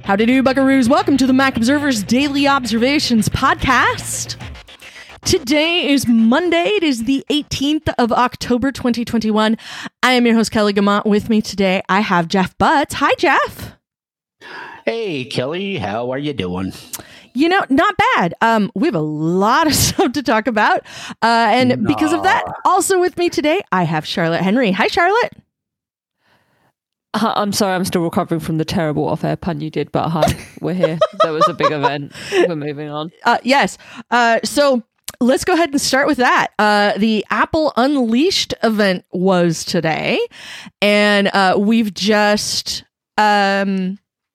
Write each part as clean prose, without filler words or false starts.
Howdy do, buckaroos. Welcome to the Mac Observer's Daily Observations podcast. Today is Monday. It is the 18th of October, 2021. I am your host, Kelly Gamont. With me today, I have Jeff Butts. Hi, Jeff. Hey, Kelly. How are you doing? You know, not bad. We have a lot of stuff to talk about. Because of that, also with me today, I have Charlotte Henry. Hi, Charlotte. I'm sorry, I'm still recovering from the terrible off-air pun you did, but hi, we're here. There was a big event. We're moving on. Yes. So let's go ahead and start with that. The Apple Unleashed event was today, and we've just wrapped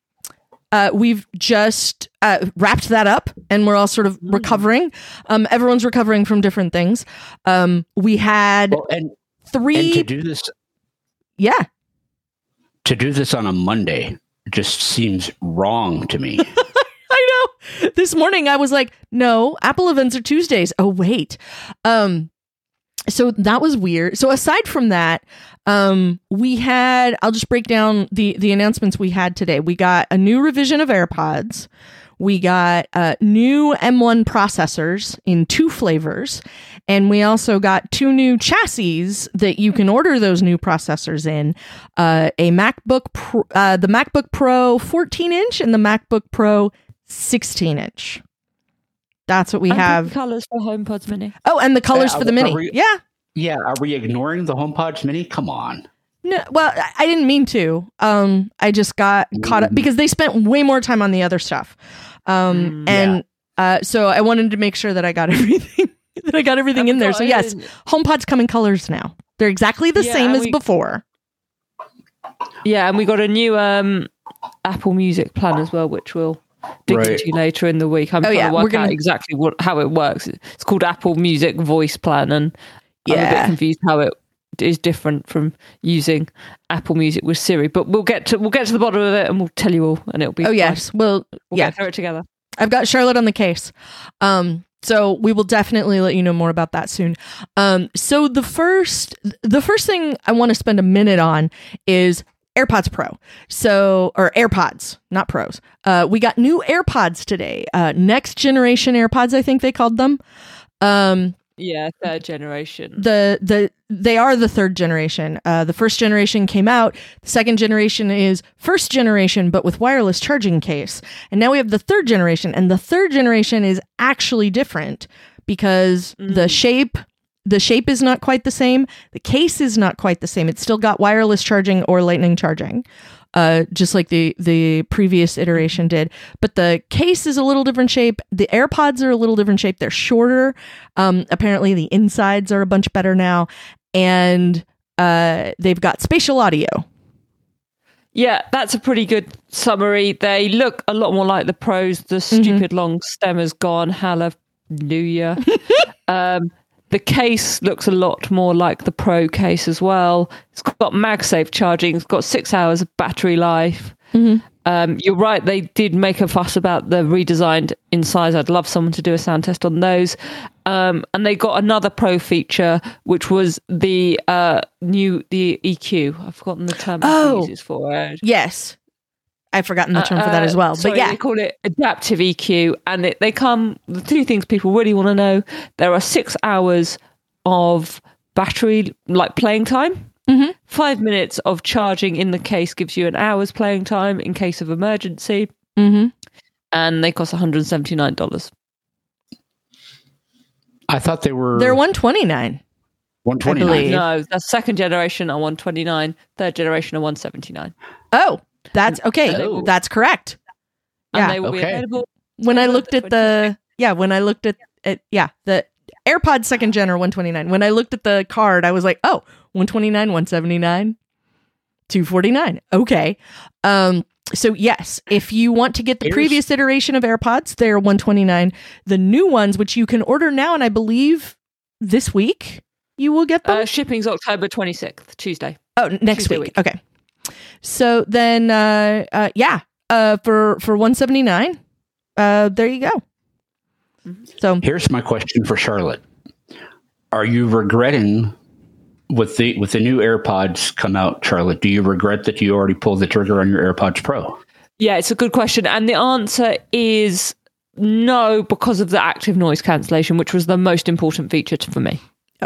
that up, and we're all sort of recovering. Everyone's recovering from different things. We had three. And to do this, yeah. To do this on a Monday just seems wrong to me. I know. This morning I was like, no, Apple events are Tuesdays. Oh, wait. So that was weird. So aside from that, we had, I'll just break down the announcements we had today. We got a new revision of AirPods. We got new M1 processors in 2 flavors. And we also got 2 new chassis that you can order those new processors in. The MacBook Pro 14-inch and the MacBook Pro 16-inch. That's what we have. Colors for HomePods Mini. Oh, and the colors for the Mini. Yeah. Are we ignoring the HomePods Mini? Come on. No, well, I didn't mean to. I just got caught up because they spent way more time on the other stuff. So I wanted to make sure that I got everything in there. So yes, HomePods come in colors now. They're exactly the same as before. Yeah, and we got a new Apple Music plan as well, which we'll dig into later in the week. I'm trying to work out exactly how it works. It's called Apple Music Voice Plan, and I'm a bit confused how it is different from using Apple Music with Siri. But we'll get to the bottom of it, and we'll tell you all, and it'll be. Oh yes, we'll get through it together. I've got Charlotte on the case. So we will definitely let you know more about that soon. So the first thing I want to spend a minute on is AirPods Pro. Or AirPods, not Pros. We got new AirPods today. Next generation AirPods, I think they called them. Third generation. They are the third generation. The first generation came out. The second generation is first generation, but with wireless charging case. And now we have the third generation, and the third generation is actually different because the shape is not quite the same. The case is not quite the same. It's still got wireless charging or lightning charging. Just like the previous iteration did. But the case is a little different shape. The AirPods are a little different shape. They're shorter. Apparently the insides are a bunch better now. And they've got spatial audio. Yeah, that's a pretty good summary. They look a lot more like the Pros. The stupid long stem is gone. Hallelujah. The case looks a lot more like the Pro case as well. It's got MagSafe charging. It's got 6 hours of battery life. You're right. They did make a fuss about the redesigned insides. I'd love someone to do a sound test on those. And they got another Pro feature, which was the EQ. I've forgotten the term it uses for it. Yes. I've forgotten the term for that as well. But yeah, they call it adaptive EQ, and they come. The 2 things people really want to know: there are 6 hours of battery, like playing time. 5 minutes of charging in the case gives you an hour's playing time in case of emergency. And they cost $179. I thought they're $129. $129. No, that's second generation are $129. Third generation are $179. Oh. That's okay. That's correct. And they will be available. When I looked at the AirPods second gen are $129. When I looked at the card, I was like, oh, $129, $179, $249. Okay. So yes, if you want to get the previous iteration of AirPods, they're $129. The new ones, which you can order now, and I believe this week you will get them. Shipping's October 26th, Tuesday. Oh, next week. Okay. So then, for $179, there you go. So here's my question for Charlotte: are you regretting with the new AirPods come out, Charlotte? Do you regret that you already pulled the trigger on your AirPods Pro? Yeah, it's a good question. And the answer is no, because of the active noise cancellation, which was the most important feature for me.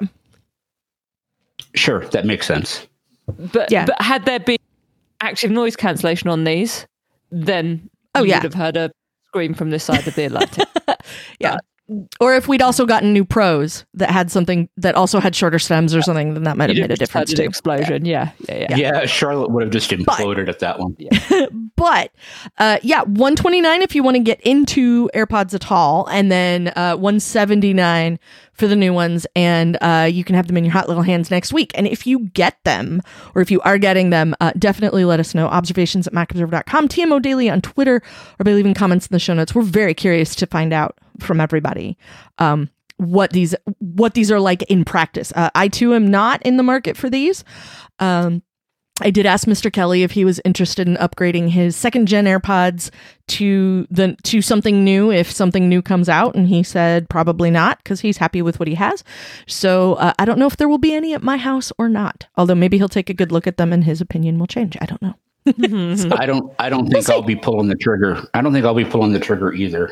Sure, that makes sense. But had there been active noise cancellation on these, then you would have heard a scream from this side of the Atlantic. Or if we'd also gotten new Pros that had something that also had shorter stems or something, then that might have made a difference too. Explosion, yeah. Charlotte would have just imploded at that one. But $129 if you want to get into AirPods at all, and then $179 for the new ones, and you can have them in your hot little hands next week. And if you get them, or if you are getting them, definitely let us know. Observations@macobserver.com, TMO Daily on Twitter, or by leaving comments in the show notes. We're very curious to find out from everybody what these are like in practice. I too am not in the market for these. I did ask Mr. Kelly if he was interested in upgrading his second gen AirPods to something new if something new comes out, and he said probably not because he's happy with what he has. So I don't know if there will be any at my house or not. Although maybe he'll take a good look at them and his opinion will change. I don't know. I don't think I'll be pulling the trigger. I don't think I'll be pulling the trigger either.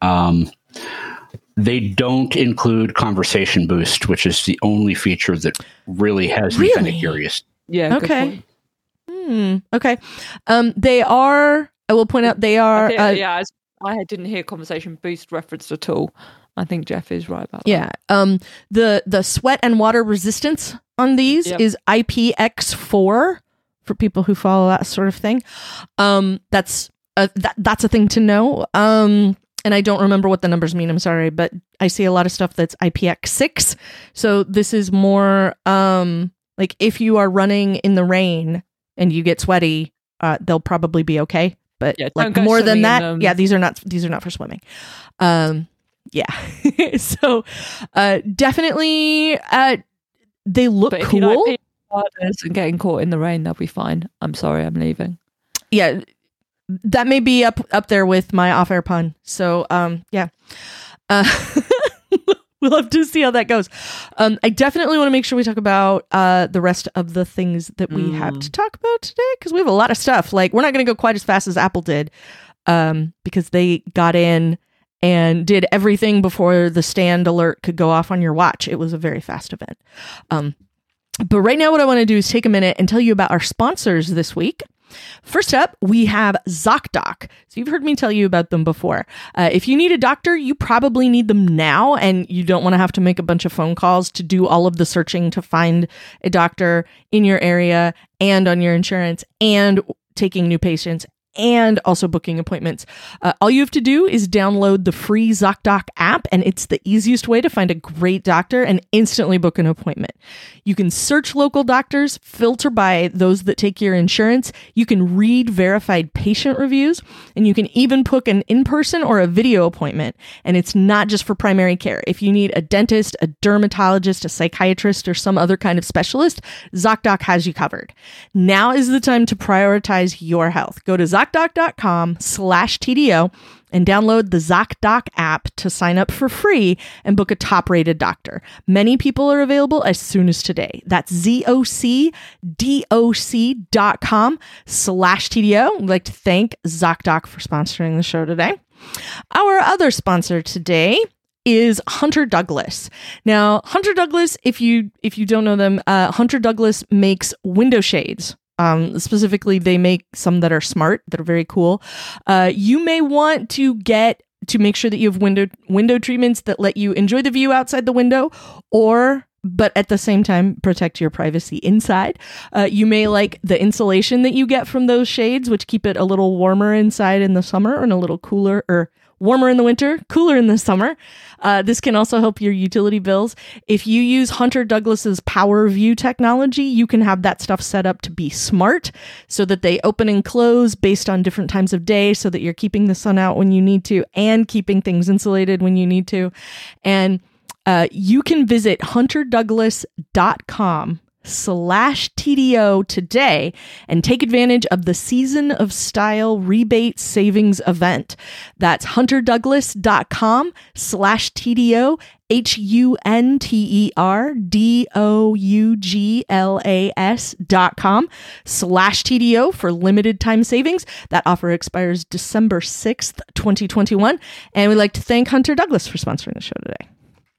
They don't include Conversation Boost, which is the only feature that really has me kind of curious. Yeah. Okay. Okay. They are. I will point out they are. I didn't hear Conversation Boost referenced at all. I think Jeff is right about that. Yeah. The sweat and water resistance on these is IPX4 for people who follow that sort of thing. That's a thing to know. And I don't remember what the numbers mean. I'm sorry, but I see a lot of stuff that's IPX6. So this is more like if you are running in the rain and you get sweaty, they'll probably be okay. But like more than that, these are not for swimming. So definitely they look but if cool. You like and getting caught in the rain, they'll be fine. I'm sorry, I'm leaving. Yeah. That may be up there with my off-air pun. So, we'll have to see how that goes. I definitely want to make sure we talk about the rest of the things that we have to talk about today, because we have a lot of stuff. Like, we're not going to go quite as fast as Apple did, because they got in and did everything before the stand alert could go off on your watch. It was a very fast event. But right now, what I want to do is take a minute and tell you about our sponsors this week. First up, we have ZocDoc. So you've heard me tell you about them before. If you need a doctor, you probably need them now, and you don't want to have to make a bunch of phone calls to do all of the searching to find a doctor in your area and on your insurance and taking new patients and also booking appointments. All you have to do is download the free ZocDoc app, and it's the easiest way to find a great doctor and instantly book an appointment. You can search local doctors, filter by those that take your insurance. You can read verified patient reviews, and you can even book an in-person or a video appointment. And it's not just for primary care. If you need a dentist, a dermatologist, a psychiatrist, or some other kind of specialist, ZocDoc has you covered. Now is the time to prioritize your health. Go to ZocDoc.com/TDO and download the ZocDoc app to sign up for free and book a top-rated doctor. Many people are available as soon as today. That's ZocDoc.com/TDO. I'd like to thank ZocDoc for sponsoring the show today. Our other sponsor today is Hunter Douglas. Now, Hunter Douglas, if you don't know them, Hunter Douglas makes window shades. Specifically, they make some that are smart, that are very cool. You may want to make sure that you have window treatments that let you enjoy the view outside the window, but at the same time, protect your privacy inside. You may like the insulation that you get from those shades, which keep it a little warmer inside in the summer and a little cooler, or warmer in the winter, cooler in the summer. This can also help your utility bills. If you use Hunter Douglas's PowerView technology, you can have that stuff set up to be smart so that they open and close based on different times of day so that you're keeping the sun out when you need to and keeping things insulated when you need to. And you can visit hunterdouglas.com hunterdouglas.com/TDO today and take advantage of the Season of Style rebate savings event. That's hunterdouglas.com/TDO, HUNTERDOUGLAS.com/TDO for limited time savings. That offer expires December 6th, 2021. And we'd like to thank Hunter Douglas for sponsoring the show today.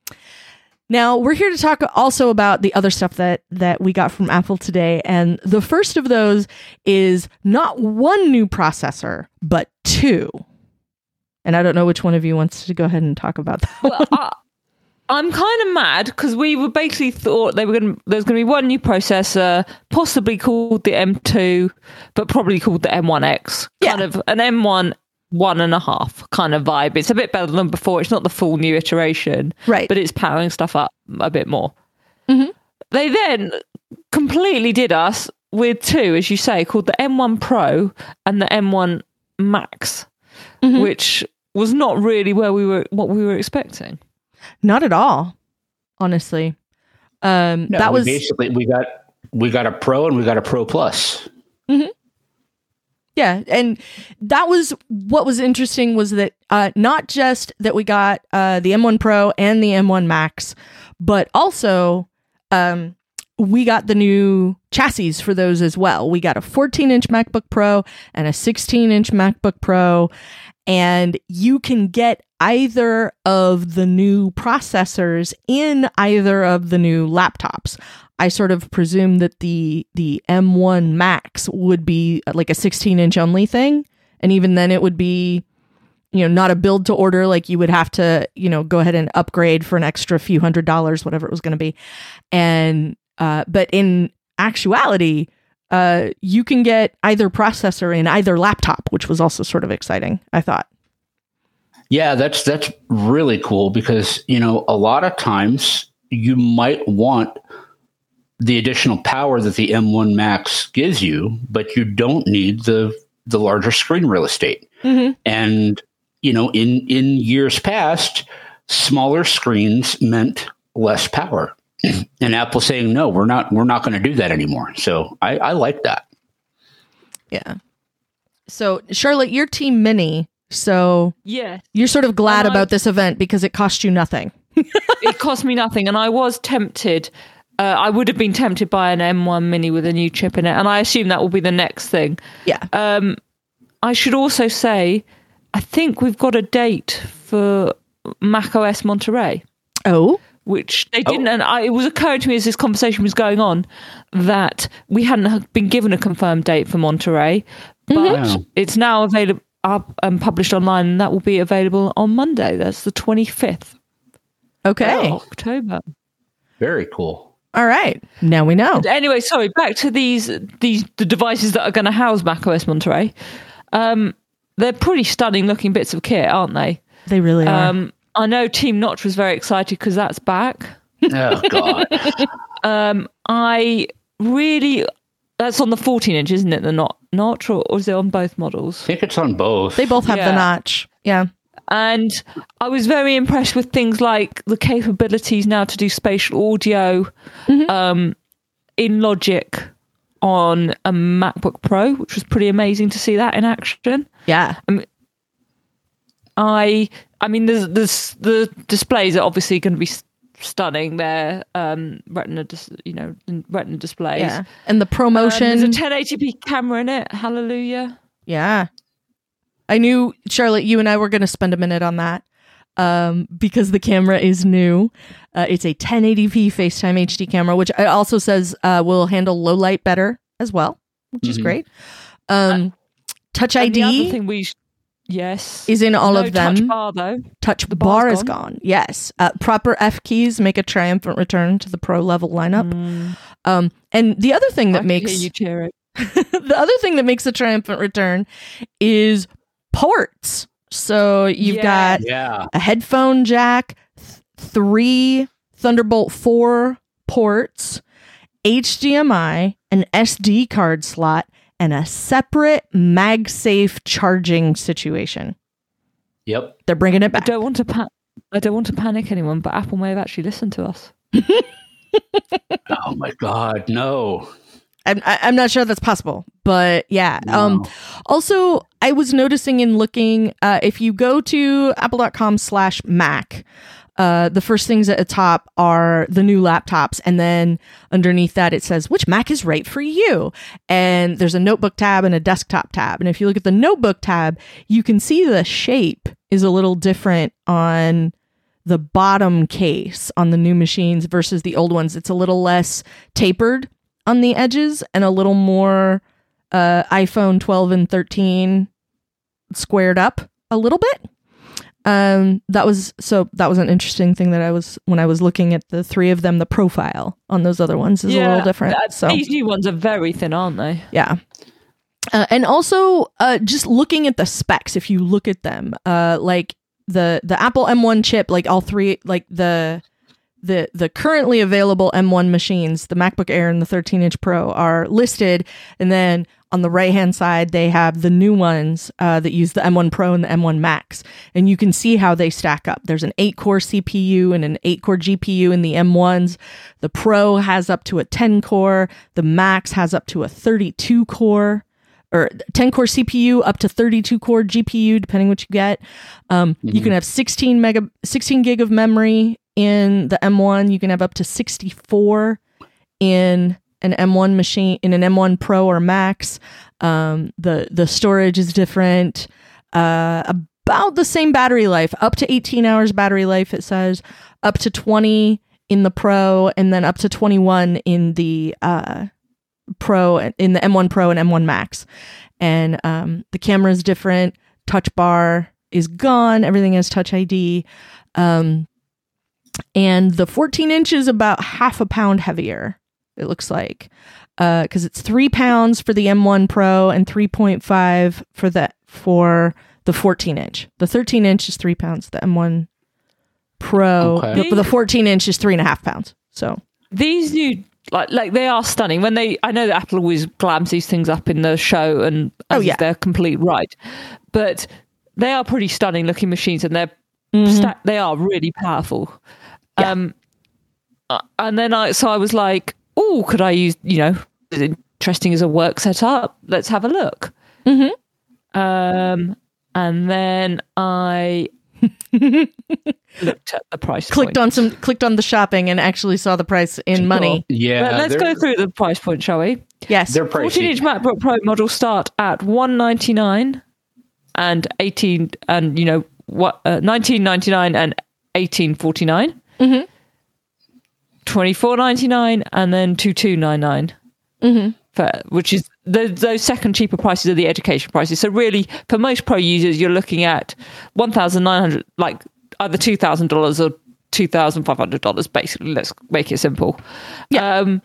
Now, we're here to talk also about the other stuff that we got from Apple today. And the first of those is not one new processor, but two. And I don't know which one of you wants to go ahead and talk about that one. I'm kind of mad because we were basically thought there's going to be one new processor, possibly called the M2, but probably called the M1X. Kind of an M1 1.5 kind of vibe. It's a bit better than before. It's not the full new iteration, right? But it's powering stuff up a bit more. Mm-hmm. They then completely did us with two, as you say, called the M1 Pro and the M1 Max, which was not really what we were expecting. Not at all, honestly. That was basically we got a Pro and we got a Pro Plus. Mm-hmm. Yeah, and that was what was interesting was that not just that we got the M1 Pro and the M1 Max, but also we got the new chassis for those as well. We got a 14-inch MacBook Pro and a 16-inch MacBook Pro, and you can get either of the new processors in either of the new laptops. I sort of presume that the M1 Max would be like a 16-inch only thing. And even then it would be, not a build to order. Like you would have to, go ahead and upgrade for an extra few $100s, whatever it was going to be. And, but in actuality, you can get either processor in either laptop, which was also sort of exciting, I thought. Yeah, that's really cool because, a lot of times you might want the additional power that the M1 Max gives you, but you don't need the larger screen real estate. Mm-hmm. And, in years past, smaller screens meant less power. And Apple's saying, no, we're not going to do that anymore. So I like that. Yeah. So Charlotte, you're Team Mini. So yeah, you're sort of glad about this event because it cost you nothing. It cost me nothing. And I was tempted. I would have been tempted by an M1 Mini with a new chip in it. And I assume that will be the next thing. Yeah. I should also say, I think we've got a date for macOS Monterey. Oh. Which they didn't. And it was occurring to me as this conversation was going on that we hadn't been given a confirmed date for Monterey. But it's now available up and published online, and that will be available on Monday. That's the 25th. Okay. October. Very cool. All right. Now we know. Anyway, sorry, back to the devices that are going to house macOS Monterey. They're pretty stunning looking bits of kit, aren't they? They really are. I know Team Notch was very excited because that's back. Oh, God. That's on the 14-inch, isn't it? The notch, or is it on both models? I think it's on both. They both have the notch. Yeah. And I was very impressed with things like the capabilities now to do spatial audio in Logic on a MacBook Pro, which was pretty amazing to see that in action. Yeah. I mean, there's the displays are obviously going to be stunning. They're Retina displays. Yeah, and the ProMotion. There's a 1080p camera in it. Hallelujah. Yeah, I knew, Charlotte, you and I were going to spend a minute on that because the camera is new. It's a 1080p FaceTime HD camera, which it also says will handle low light better as well, which is great. Touch ID. The other thing yes. is in all of them. Touch bar, though. Touch bar is gone. Yes. Proper F keys make a triumphant return to the Pro level lineup. And the other thing that makes you cheering. the other thing that makes a triumphant return is ports. So you've got a headphone jack, 3 Thunderbolt 4 ports, HDMI, an SD card slot, and a separate MagSafe charging situation. Yep. They're bringing it back. I don't want to panic anyone, but Apple may have actually listened to us. Oh my God, no. I'm not sure that's possible, but yeah. No. Also, I was noticing in looking, if you go to apple.com/Mac, the first things at the top are the new laptops. And then underneath that, it says, which Mac is right for you? And there's a notebook tab and a desktop tab. And if you look at the notebook tab, you can see the shape is a little different on the bottom case on the new machines versus the old ones. It's a little less tapered on the edges and a little more iPhone 12 and 13 squared up a little bit. That was an interesting thing that when I was looking at the three of them, the profile on those other ones is a little different. So these new ones are very thin, aren't they? Yeah. And also just looking at the specs, if you look at them, like the Apple M1 chip, like all three, like the currently available M1 machines, the MacBook Air and the 13-inch Pro are listed. And then on the right-hand side, they have the new ones that use the M1 Pro and the M1 Max. And you can see how they stack up. There's an 8-core CPU and an 8-core GPU in the M1s. The Pro has up to a 10-core. The Max has up to a 32-core. Or 10-core CPU up to 32-core GPU, depending what you get. You can have 16 gig of memory in the M1. You can have up to 64 in an M1 machine, in an M1 Pro or Max. The storage is different. About the same battery life, up to 18 hours battery life, it says. Up to 20 in the Pro, and then up to 21 in the Pro, in the M1 Pro and M1 Max. And the camera is different. Touch bar is gone. Everything has Touch ID. And the 14-inch is about half a pound heavier, it looks like. Because it's 3 pounds for the M1 Pro and 3.5 for the 14-inch. The 13-inch is 3 pounds. The M1 Pro, Okay. the 14-inch is 3.5 pounds. So these new, like they are stunning. I know that Apple always glams these things up in the show, and is their complete right, but they are pretty stunning looking machines, and they are really powerful. Yeah. And then I was like, oh, could I use, as interesting as a work setup? Let's have a look. And then I looked at the price. clicked on the shopping and actually saw the price in money. Yeah. Let's go through the price point, shall we? Yes. They're pricey. 14-inch MacBook Pro models start at $199 and $19, and $19.99 and $18.49. $24.99 and then $22.99. Which is those second cheaper prices are the education prices. So really, for most Pro users, you're looking at $1,900, like either $2,000 or $2,500. Basically, let's make it simple. Yeah.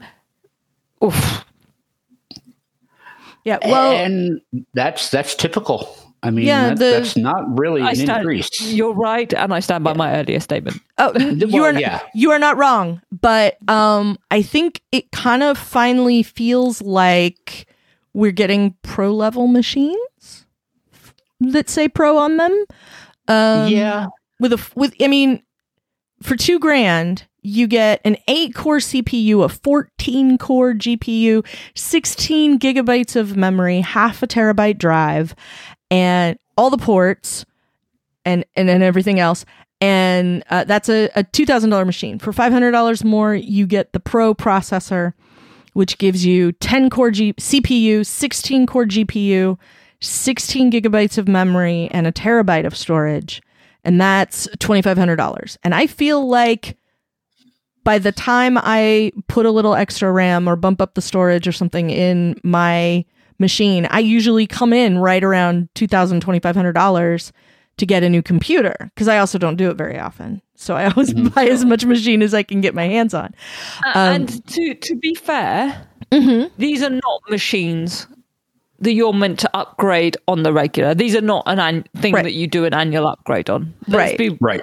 Yeah. Well, and that's typical. I mean, that's not really an increase. You're right, and I stand by my earlier statement. Oh, you are not wrong, but I think it kind of finally feels like we're getting Pro level machines that say Pro on them. For $2,000, you get an 8-core CPU, a 14-core GPU, 16 gigabytes of memory, half a terabyte drive, and all the ports and everything else. And that's a $2,000 machine. For $500 more, you get the Pro processor, which gives you 10-core CPU, 16-core GPU, 16 gigabytes of memory, and a terabyte of storage. And that's $2,500. And I feel like by the time I put a little extra RAM or bump up the storage or something in my machine, I usually come in right around $2,000, $2,500 to get a new computer, because I also don't do it very often. So I always buy as much machine as I can get my hands on. And to be fair, these are not machines that you're meant to upgrade on the regular. These are not an thing that you do an annual upgrade on. Right.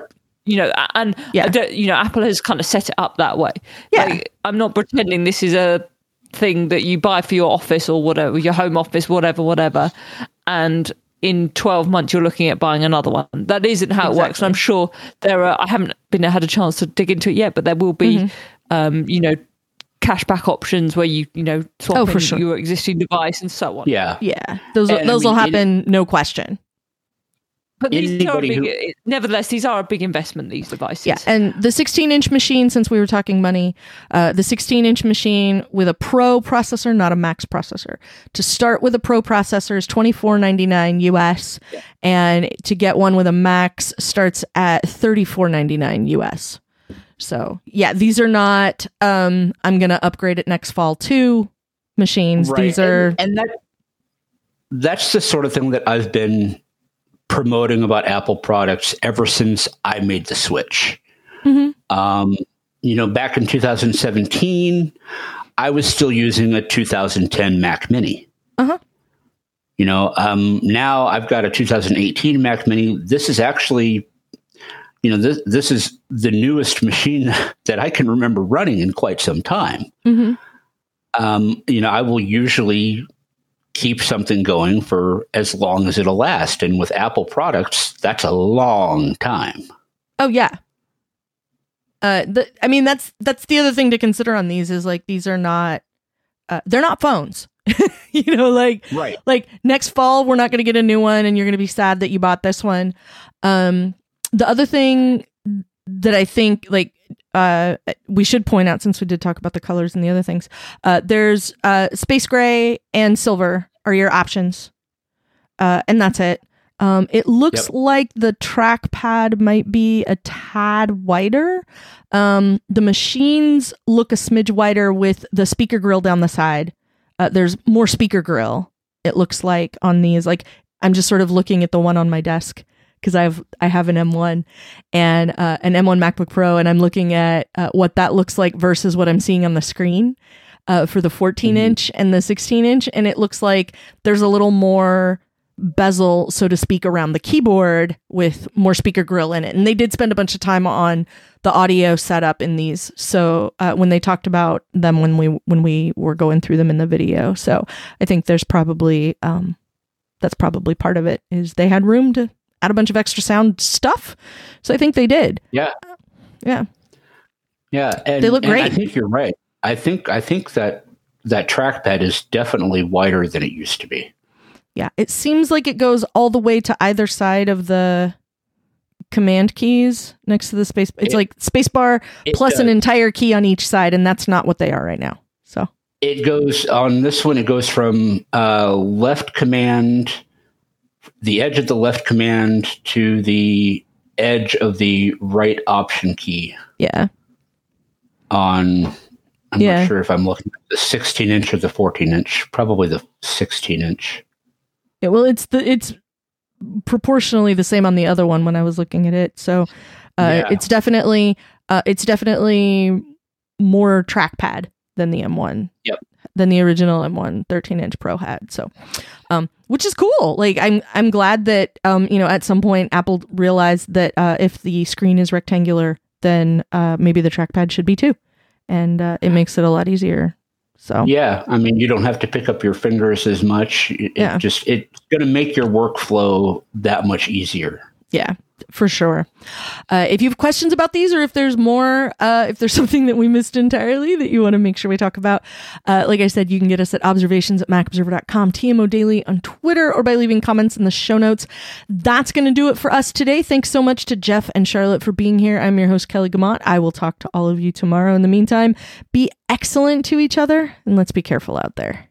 Apple has kind of set it up that way. Yeah. Like, I'm not pretending this is a thing that you buy for your office or whatever, your home office, whatever. And in 12 months, you're looking at buying another one. That isn't how it works. And I'm sure I haven't had a chance to dig into it yet, but there will be cashback options where you swap in sure. your existing device and so on. Yeah. Those will happen, no question. But nevertheless, these are a big investment, these devices. Yeah, and the 16-inch machine, since we were talking money, the 16-inch machine with a Pro processor, not a Max processor. To start with a Pro processor is $24.99 US, and to get one with a Max starts at $34.99 US. So, yeah, these are not, I'm going to upgrade it next fall to machines. Right. These are... And that's the sort of thing that I've been promoting about Apple products ever since I made the switch. Mm-hmm. Back in 2017, I was still using a 2010 Mac Mini. Uh-huh. Now I've got a 2018 Mac Mini. This is actually, this is the newest machine that I can remember running in quite some time. Mm-hmm. I will usually keep something going for as long as it'll last. And with Apple products, that's a long time. Oh, yeah. That's the other thing to consider on these is like, these are not, they're not phones, Right. Like next fall, we're not going to get a new one and you're going to be sad that you bought this one. The other thing that I think we should point out, since we did talk about the colors and the other things, there's space gray and silver are your options, and that's it. It looks like the trackpad might be a tad wider. The machines look a smidge wider with the speaker grill down the side. There's more speaker grill, it looks like, on these. Like, I'm just sort of looking at the one on my desk, because I have an M1 and an M1 MacBook Pro, and I'm looking at what that looks like versus what I'm seeing on the screen for the 14-inch and the 16-inch, and it looks like there's a little more bezel, so to speak, around the keyboard with more speaker grill in it. And they did spend a bunch of time on the audio setup in these, so when they talked about them when we were going through them in the video. So I think there's probably that's probably part of it, is they had room to add a bunch of extra sound stuff. So I think they did. Yeah. Yeah. Yeah. And they look great. I think you're right. I think that trackpad is definitely wider than it used to be. Yeah. It seems like it goes all the way to either side of the command keys next to the space. It's like spacebar plus an entire key on each side. And that's not what they are right now. So it goes on this one. It goes from left command, the edge of the left command, to the edge of the right option key. Yeah. I'm not sure if I'm looking at the 16-inch or the 14-inch. Probably the 16-inch. Yeah, well, it's proportionally the same on the other one when I was looking at it. So it's definitely more trackpad than the M1. Yep. Than the original M1 13-inch Pro had. So, which is cool. Like, I'm glad that at some point Apple realized that if the screen is rectangular, then maybe the trackpad should be too, and it makes it a lot easier. So yeah, I mean, you don't have to pick up your fingers as much. It's going to make your workflow that much easier. Yeah, for sure. If you have questions about these, or if there's more, if there's something that we missed entirely that you want to make sure we talk about, like I said, you can get us at observations@macobserver.com, TMO Daily on Twitter, or by leaving comments in the show notes. That's going to do it for us today. Thanks so much to Jeff and Charlotte for being here. I'm your host, Kelly Guimont. I will talk to all of you tomorrow. In the meantime, be excellent to each other, and let's be careful out there.